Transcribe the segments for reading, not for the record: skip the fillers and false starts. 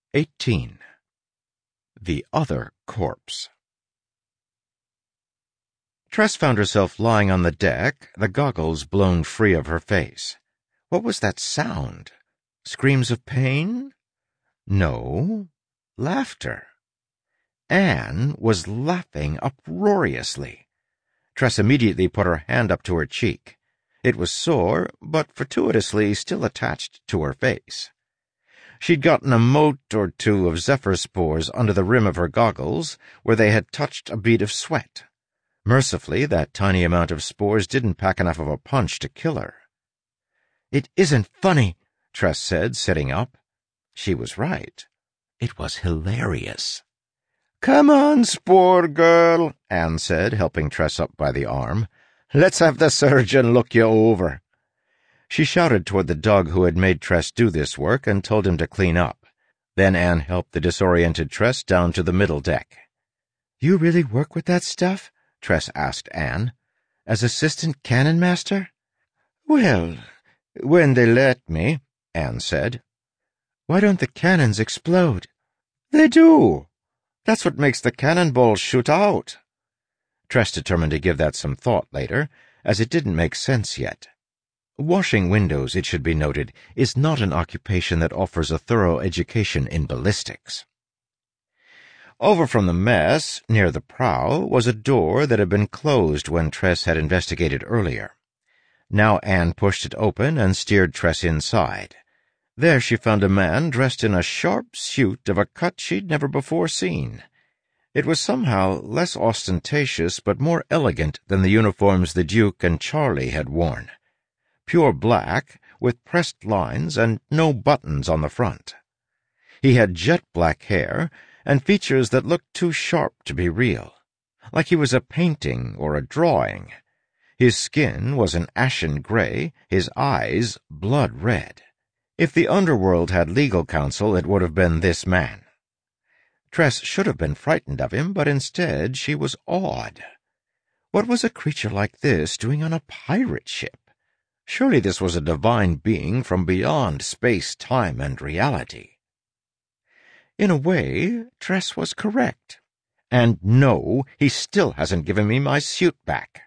18. The Other Corpse. Tress found herself lying on the deck, the goggles blown free of her face. What was that sound? Screams of pain? No, laughter. Anne was laughing uproariously. Tress immediately put her hand up to her cheek. It was sore, but fortuitously still attached to her face. She'd gotten a mote or two of zephyr spores under the rim of her goggles, where they had touched a bead of sweat. Mercifully, that tiny amount of spores didn't pack enough of a punch to kill her. "It isn't funny," Tress said, sitting up. She was right. It was hilarious. "Come on, spore girl," Anne said, helping Tress up by the arm. "Let's have the surgeon look you over." She shouted toward the dog who had made Tress do this work and told him to clean up. Then Anne helped the disoriented Tress down to the middle deck. "You really work with that stuff?" Tress asked Anne. "As assistant cannon master?" "Well, when they let me," Anne said. "Why don't the cannons explode?" "They do. That's what makes the cannonballs shoot out." Tress determined to give that some thought later, as it didn't make sense yet. Washing windows, it should be noted, is not an occupation that offers a thorough education in ballistics. Over from the mess, near the prow, was a door that had been closed when Tress had investigated earlier. Now Anne pushed it open and steered Tress inside. There she found a man dressed in a sharp suit of a cut she'd never before seen. It was somehow less ostentatious but more elegant than the uniforms the Duke and Charlie had worn. Pure black, with pressed lines and no buttons on the front. He had jet-black hair and features that looked too sharp to be real, like he was a painting or a drawing. His skin was an ashen gray, his eyes blood red. If the underworld had legal counsel, it would have been this man. Tress should have been frightened of him, but instead she was awed. What was a creature like this doing on a pirate ship? Surely this was a divine being from beyond space, time, and reality. In a way, Tress was correct. And no, he still hasn't given me my suit back.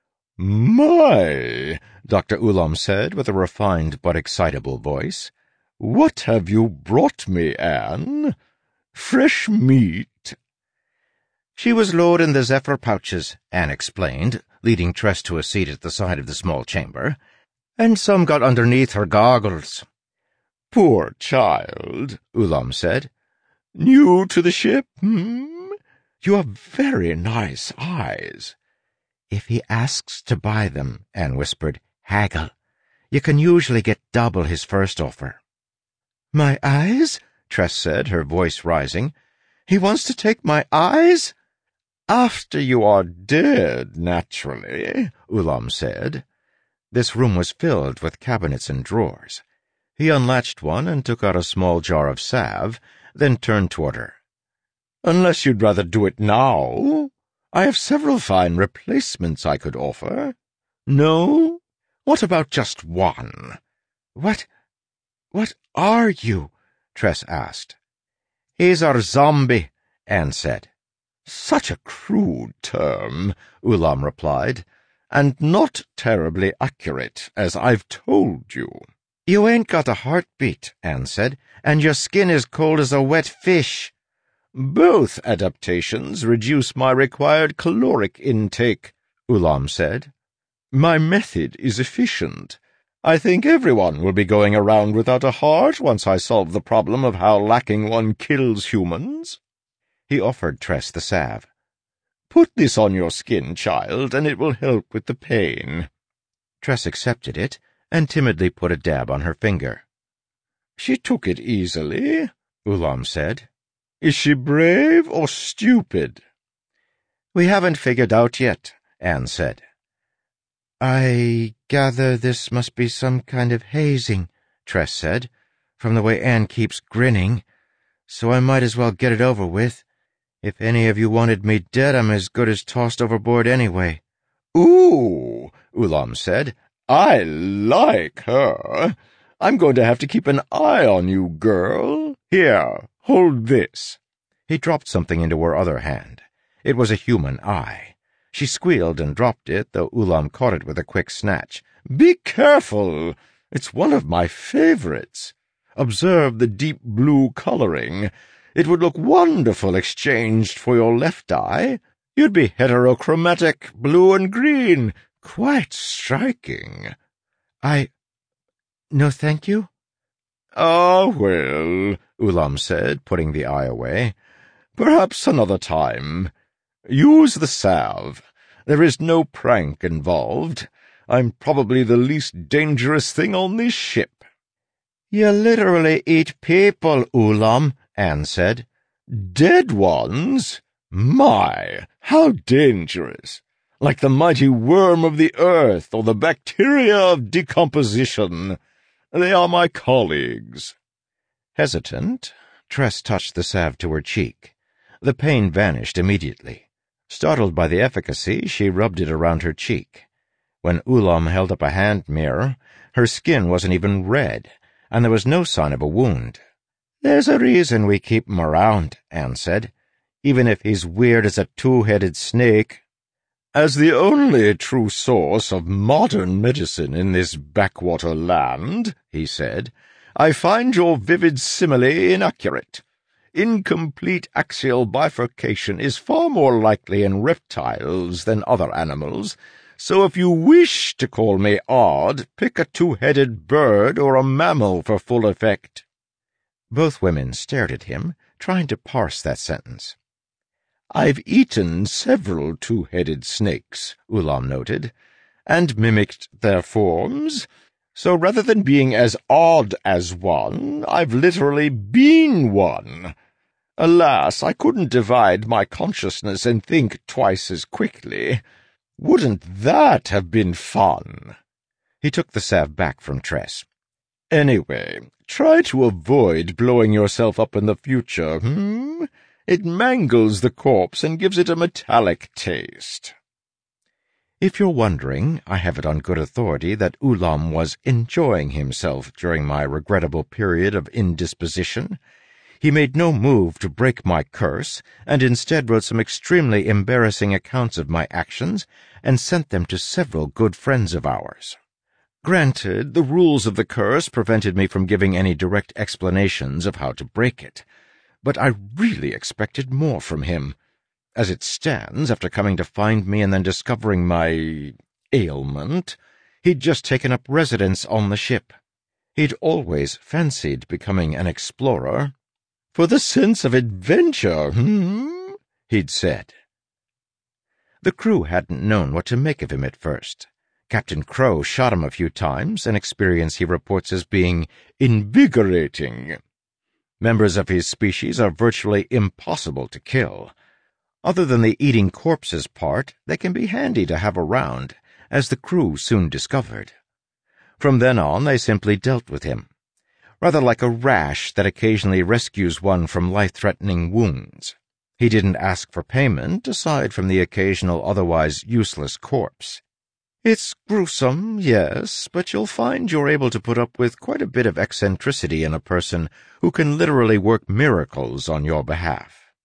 "My," Dr. Ulam said with a refined but excitable voice. "What have you brought me, Anne? Fresh meat?" "She was loading the zephyr pouches," Anne explained, leading Tress to a seat at the side of the small chamber. "And some got underneath her goggles." "Poor child," Ulam said. "New to the ship, You have very nice eyes." "If he asks to buy them," Anne whispered, "haggle. You can usually get double his first offer." "My eyes?" Tress said, her voice rising. "He wants to take my eyes?" "After you are dead, naturally," Ulam said. This room was filled with cabinets and drawers. He unlatched one and took out a small jar of salve, then turned toward her. "Unless you'd rather do it now, I have several fine replacements I could offer." "No? What about just one?" What are you?" Tress asked. "He's our zombie," Anne said. "Such a crude term," Ulam replied, "and not terribly accurate, as I've told you." "You ain't got a heartbeat," Anne said, "and your skin is cold as a wet fish." "Both adaptations reduce my required caloric intake," Ulam said. "My method is efficient. I think everyone will be going around without a heart once I solve the problem of how lacking one kills humans." He offered Tress the salve. "Put this on your skin, child, and it will help with the pain." Tress accepted it and timidly put a dab on her finger. "She took it easily," Ulam said. "Is she brave or stupid?" "We haven't figured out yet," Anne said. "I gather this must be some kind of hazing," Tress said, "from the way Anne keeps grinning. So I might as well get it over with. If any of you wanted me dead, I'm as good as tossed overboard anyway." "Ooh," Ulam said. "I like her. I'm going to have to keep an eye on you, girl. Here, Hold this." He dropped something into her other hand. It was a human eye. She squealed and dropped it, though Ulam caught it with a quick snatch. "Be careful! It's one of my favorites. Observe the deep blue coloring. It would look wonderful exchanged for your left eye. You'd be heterochromatic, blue and green. Quite striking." No, thank you." "Ah, well," Ulam said, putting the eye away. "Perhaps another time. Use the salve. There is no prank involved. I'm probably the least dangerous thing on this ship." "You literally eat people, Ulam," Anne said. "Dead ones? My, how dangerous! Like the mighty worm of the earth or the bacteria of decomposition. They are my colleagues." Hesitant, Tress touched the salve to her cheek. The pain vanished immediately. Startled by the efficacy, she rubbed it around her cheek. When Ulam held up a hand mirror, her skin wasn't even red, and there was no sign of a wound. "There's a reason we keep him around," Anne said, "even if he's weird as a two-headed snake." "As the only true source of modern medicine in this backwater land," he said, "I find your vivid simile inaccurate. Incomplete axial bifurcation is far more likely in reptiles than other animals, so if you wish to call me odd, pick a two-headed bird or a mammal for full effect." Both women stared at him, trying to parse that sentence. "I've eaten several two-headed snakes," Ulam noted, "and mimicked their forms. So rather than being as odd as one, I've literally been one. Alas, I couldn't divide my consciousness and think twice as quickly. Wouldn't that have been fun?" He took the salve back from Tress. "Anyway, try to avoid blowing yourself up in the future, It mangles the corpse and gives it a metallic taste." If you're wondering, I have it on good authority that Ulam was enjoying himself during my regrettable period of indisposition. He made no move to break my curse, and instead wrote some extremely embarrassing accounts of my actions and sent them to several good friends of ours. Granted, the rules of the curse prevented me from giving any direct explanations of how to break it, but I really expected more from him. As it stands, after coming to find me and then discovering my ailment, he'd just taken up residence on the ship. He'd always fancied becoming an explorer. "For the sense of adventure, he'd said. The crew hadn't known what to make of him at first. Captain Crow shot him a few times, an experience he reports as being invigorating. Members of his species are virtually impossible to kill. Other than the eating corpses part, they can be handy to have around, as the crew soon discovered. From then on, they simply dealt with him, rather like a rash that occasionally rescues one from life-threatening wounds. He didn't ask for payment, aside from the occasional otherwise useless corpse. It's gruesome, yes, but you'll find you're able to put up with quite a bit of eccentricity in a person who can literally work miracles on your behalf.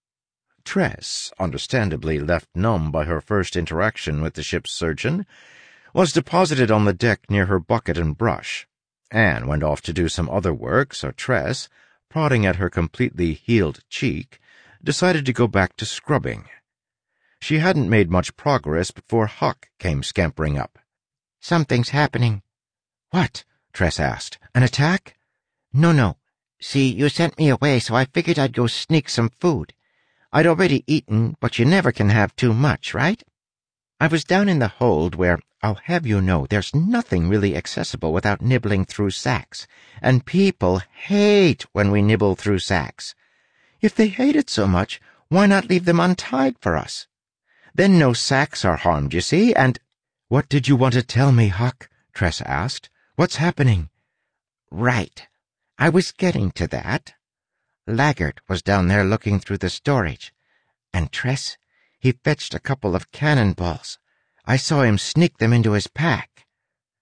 Tress, understandably left numb by her first interaction with the ship's surgeon, was deposited on the deck near her bucket and brush. Anne went off to do some other work, so Tress, prodding at her completely healed cheek, decided to go back to scrubbing. She hadn't made much progress before Huck came scampering up. "Something's happening." "What?" Tress asked. "An attack?" No. See, you sent me away, so I figured I'd go sneak some food. I'd already eaten, but you never can have too much, right? I was down in the hold where, I'll have you know, there's nothing really accessible without nibbling through sacks, and people hate when we nibble through sacks. If they hate it so much, why not leave them untied for us? Then no sacks are harmed, you see, and— "What did you want to tell me, Huck?" Tress asked. "What's happening?" "Right. I was getting to that. Laggert was down there looking through the storage, and Tress, he fetched a couple of cannonballs. I saw him sneak them into his pack."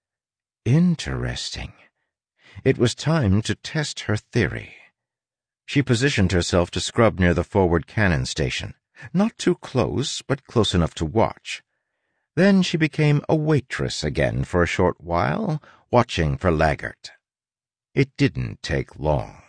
Interesting. It was time to test her theory. She positioned herself to scrub near the forward cannon station, not too close, but close enough to watch. Then she became a waitress again for a short while, watching for Laggert. It didn't take long.